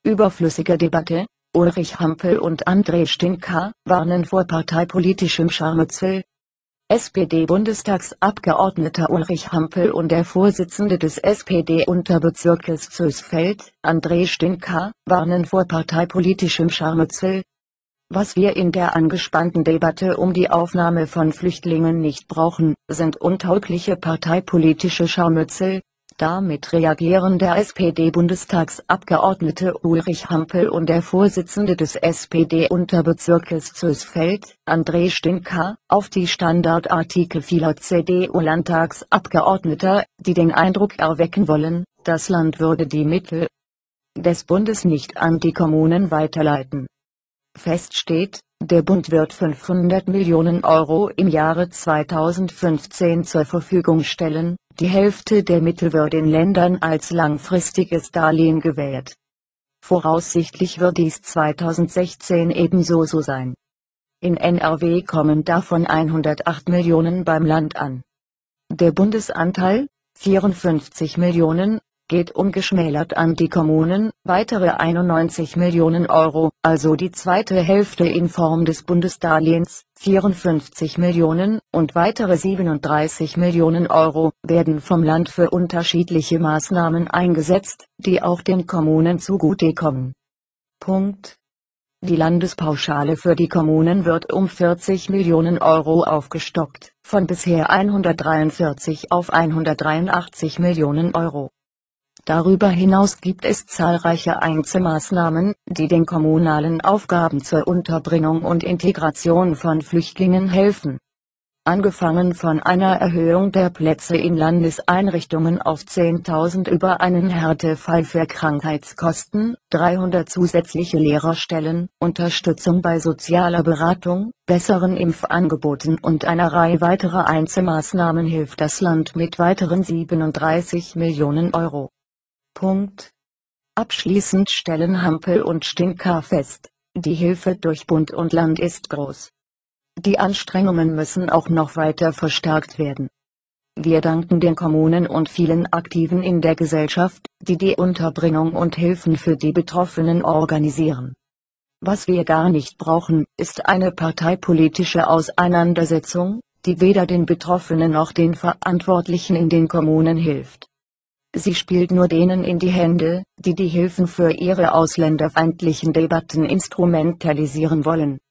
Überflüssige Debatte. Ulrich Hampel und André Stinka warnen vor parteipolitischem Scharmützel. SPD-Bundestagsabgeordneter Ulrich Hampel und der Vorsitzende des SPD-Unterbezirkes Zösfeld, André Stinka, warnen vor parteipolitischem Scharmützel. Was wir in der angespannten Debatte um die Aufnahme von Flüchtlingen nicht brauchen, sind untaugliche parteipolitische Scharmützel. Damit reagieren der SPD-Bundestagsabgeordnete Ulrich Hampel und der Vorsitzende des SPD-Unterbezirkes Zösfeld, André Stinka, auf die Standardartikel vieler CDU-Landtagsabgeordneter, die den Eindruck erwecken wollen, das Land würde die Mittel des Bundes nicht an die Kommunen weiterleiten. Fest steht, der Bund wird 500 Millionen Euro im Jahre 2015 zur Verfügung stellen, die Hälfte der Mittel wird den Ländern als langfristiges Darlehen gewährt. Voraussichtlich wird dies 2016 ebenso so sein. In NRW kommen davon 108 Millionen beim Land an. Der Bundesanteil, 54 Millionen, geht ungeschmälert an die Kommunen, weitere 91 Millionen Euro, also die zweite Hälfte in Form des Bundesdarlehens, 54 Millionen, und weitere 37 Millionen Euro, werden vom Land für unterschiedliche Maßnahmen eingesetzt, die auch den Kommunen zugutekommen. Punkt. Die Landespauschale für die Kommunen wird um 40 Millionen Euro aufgestockt, von bisher 143 auf 183 Millionen Euro. Darüber hinaus gibt es zahlreiche Einzelmaßnahmen, die den kommunalen Aufgaben zur Unterbringung und Integration von Flüchtlingen helfen. Angefangen von einer Erhöhung der Plätze in Landeseinrichtungen auf 10.000 über einen Härtefall für Krankheitskosten, 300 zusätzliche Lehrerstellen, Unterstützung bei sozialer Beratung, besseren Impfangeboten und einer Reihe weiterer Einzelmaßnahmen hilft das Land mit weiteren 37 Millionen Euro. Punkt. Abschließend stellen Hampel und Stinka fest, die Hilfe durch Bund und Land ist groß. Die Anstrengungen müssen auch noch weiter verstärkt werden. Wir danken den Kommunen und vielen Aktiven in der Gesellschaft, die die Unterbringung und Hilfen für die Betroffenen organisieren. Was wir gar nicht brauchen, ist eine parteipolitische Auseinandersetzung, die weder den Betroffenen noch den Verantwortlichen in den Kommunen hilft. Sie spielt nur denen in die Hände, die die Hilfen für ihre ausländerfeindlichen Debatten instrumentalisieren wollen.